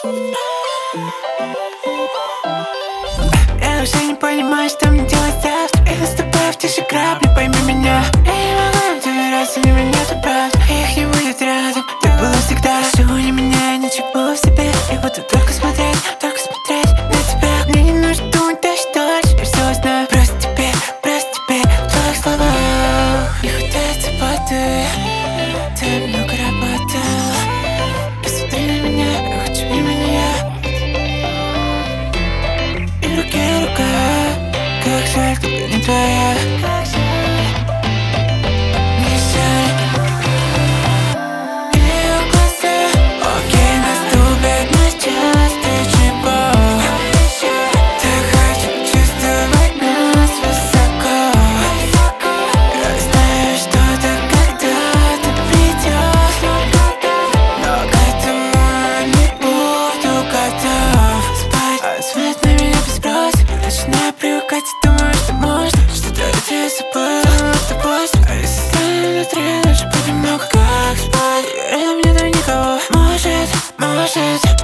Я уже не понимаю, что мне делать завтра. Я наступаю в тише грабли, пойми меня. Я не могу доверять, у меня нету правды. Их не будет рядом, так было всегда. Ничего не меняя, ничего в себе. Я буду только смотреть на тебя. Мне не нужно думать дальше. Я все знаю, просто теперь в твоих словах не хватает заботы. Ты много работала. Посмотри на меня, я хочу внимания. И рука, как жаль, только не твоя. Не жаль. Ее глаза, окей, наступит наш час. Ты чего? Так хочу чувствовать нас высоко. Я знаю, что ты когда-то придешь, но к этому не буду готов спать. А смотрит на меня без спроса. Я начинаю привыкать и думаю, что можно что-то я забыл с тобой. А если стану внутри, даже понимаю, как спать. Рядом нет никого. Может